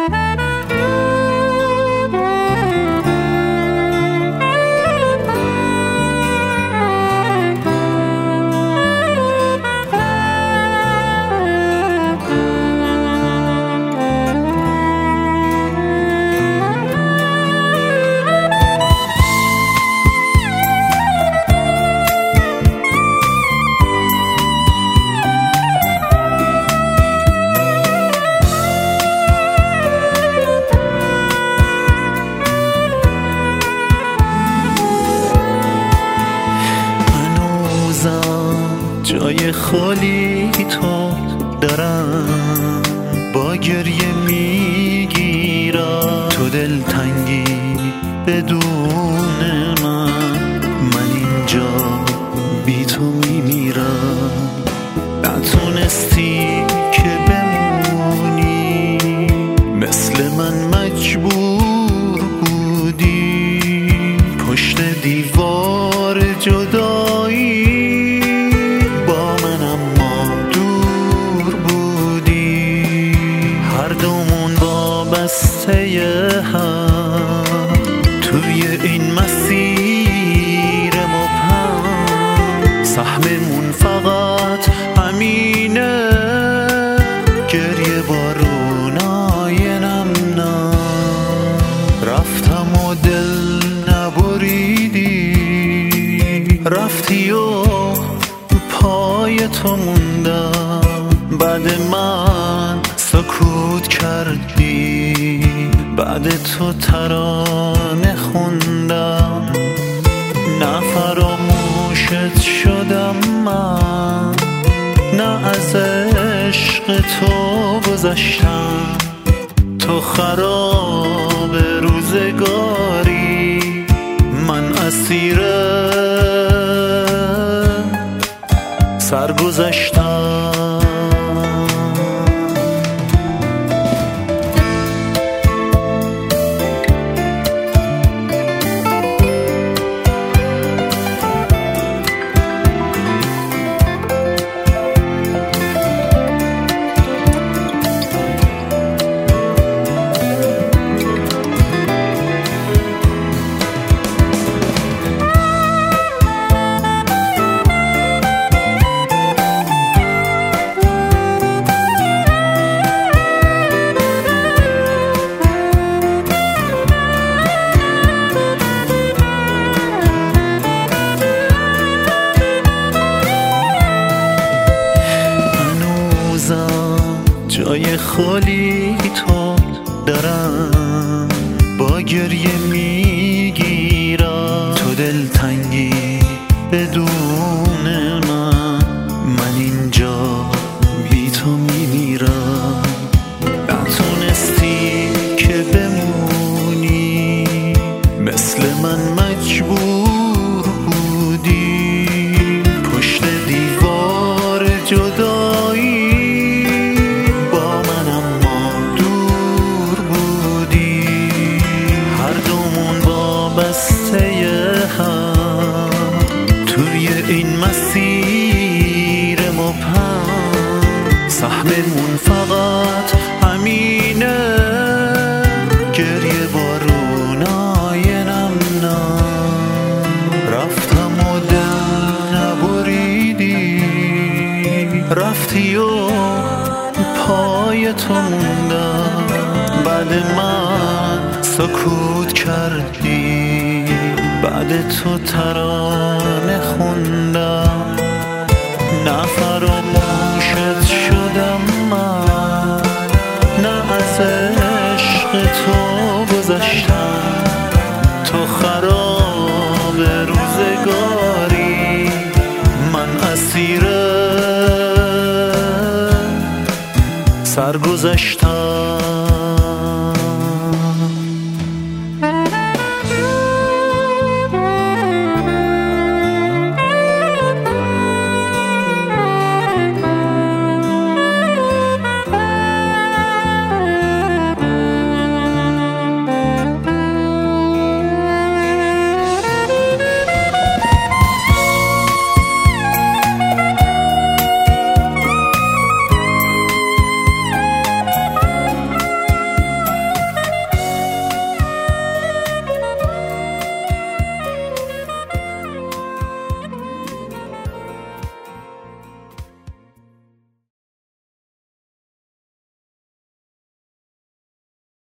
جای خالی تو دارم، با گریه میگیرم تو دلتنگی بدون من اینجا بی تو میمیرم. نتونستی که بمونی، مثل من مجبور بودی، پشت دیوار جدایی هم توی این مسیر مبهم. سهممون فقط همینه، گریه بارونای نم نم. رفتم و دل نبریدی، رفتی و پای تو موندم. بعد من سکوت کردی، بعد تو ترانه خوندم. نه فراموشت شدم من، نه از عشق تو گذشتم. تو خراب روزگاری، من اسیر سرگذشتم. جای خالی تو دارم، با گریه میگیرم تو دلتنگی بدون من اینجا بی تو میمیرم. نتونستی که بمونی، مثل من مجبور بودی، پشت دیوار جدایی توی این مسیر مبهم. سهممون فقط همینه، گریه بارونای نم نم. رفتم و دل نبریدی، رفتی و پای تو موندم. بعد من سکوت کردی، بعد تو ترانه خوندم. نه فراموشت شدم من، نه از عشق تو گذشتم. تو خراب روزگاری، من اسیر سرگذشتم.